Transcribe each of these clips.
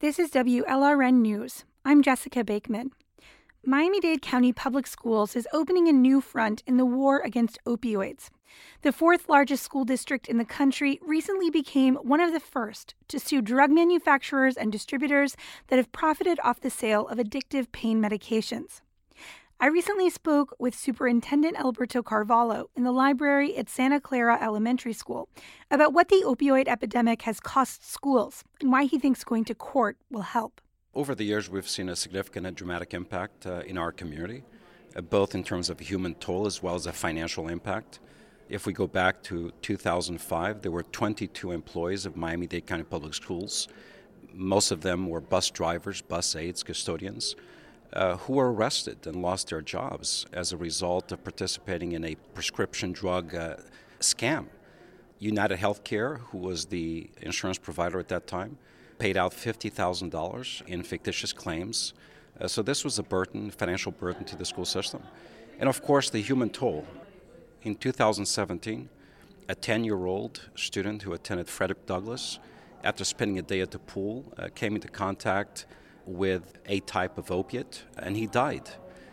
This is WLRN News. I'm Jessica Bakeman. Miami-Dade County Public Schools is opening a new front in the war against opioids. The fourth largest school district in the country recently became one of the first to sue drug manufacturers and distributors that have profited off the sale of addictive pain medications. I recently spoke with Superintendent Alberto Carvalho in the library at Santa Clara Elementary School about what the opioid epidemic has cost schools and why he thinks going to court will help. Over the years, we've seen a significant and dramatic impact in our community, both in terms of human toll as well as a financial impact. If we go back to 2005, there were 22 employees of Miami-Dade County Public Schools. Most of them were bus drivers, bus aides, custodians, who were arrested and lost their jobs as a result of participating in a prescription drug scam. United Healthcare, who was the insurance provider at that time, paid out $50,000 in fictitious claims. So this was a burden, financial burden to the school system. And of course, the human toll. In 2017, a 10-year-old student who attended Frederick Douglass, after spending a day at the pool, came into contact with a type of opiate, and he died.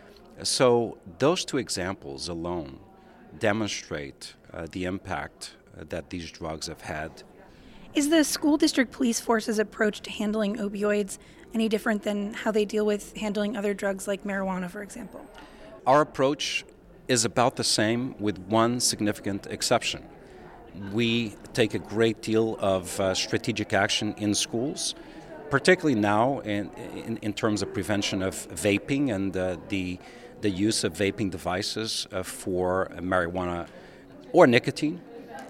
So those two examples alone demonstrate the impact that these drugs have had. Is the school district police force's approach to handling opioids any different than how they deal with handling other drugs like marijuana, for example? Our approach is about the same with one significant exception. We take a great deal of strategic action in schools, particularly now in terms of prevention of vaping and the use of vaping devices for marijuana or nicotine.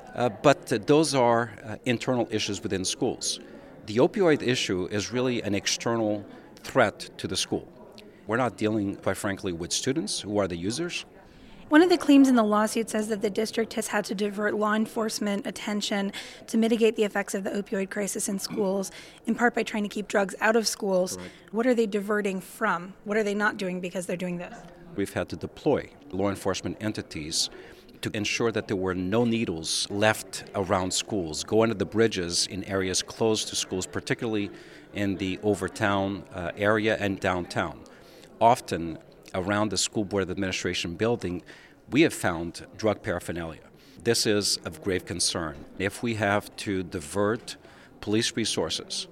But those are internal issues within schools. The opioid issue is really an external threat to the school. We're not dealing, quite frankly, with students who are the users. One of the claims in the lawsuit says that the district has had to divert law enforcement attention to mitigate the effects of the opioid crisis in schools, in part by trying to keep drugs out of schools. Correct. What are they diverting from? What are they not doing because they're doing this? We've had to deploy law enforcement entities to ensure that there were no needles left around schools, go under the bridges in areas close to schools, particularly in the Overtown area and downtown. Often around the School Board of Administration building, we have found drug paraphernalia. This is of grave concern. If we have to divert police resources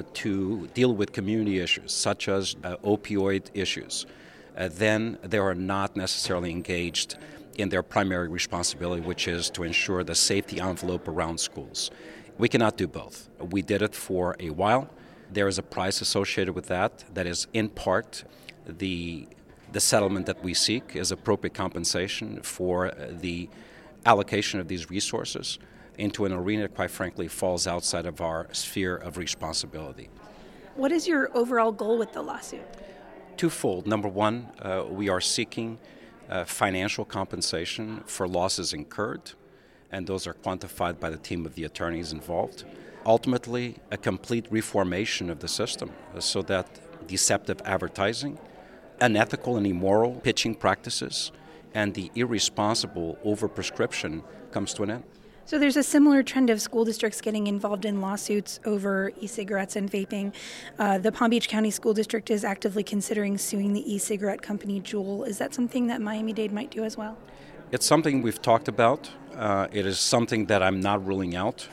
to deal with community issues, such as opioid issues, then they are not necessarily engaged in their primary responsibility, which is to ensure the safety envelope around schools. We cannot do both. We did it for a while. There is a price associated with that is in part the settlement that we seek is appropriate compensation for the allocation of these resources into an arena that, quite frankly, falls outside of our sphere of responsibility. What is your overall goal with the lawsuit? Twofold. Number one, we are seeking financial compensation for losses incurred, and those are quantified by the team of the attorneys involved. Ultimately, a complete reformation of the system so that deceptive advertising, unethical and immoral pitching practices, and the irresponsible overprescription comes to an end. So there's a similar trend of school districts getting involved in lawsuits over e-cigarettes and vaping. The Palm Beach County School District is actively considering suing the e-cigarette company Juul. Is that something that Miami-Dade might do as well? It's something we've talked about. It is something that I'm not ruling out.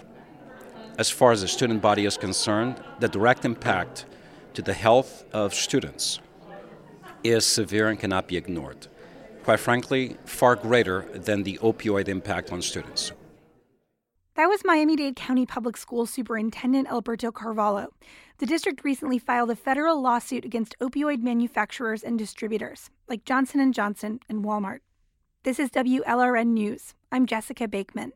As far as the student body is concerned, the direct impact to the health of students is severe and cannot be ignored. Quite frankly, far greater than the opioid impact on students. That was Miami-Dade County Public Schools Superintendent Alberto Carvalho. The district recently filed a federal lawsuit against opioid manufacturers and distributors, like Johnson & Johnson and Walmart. This is WLRN News. I'm Jessica Bakeman.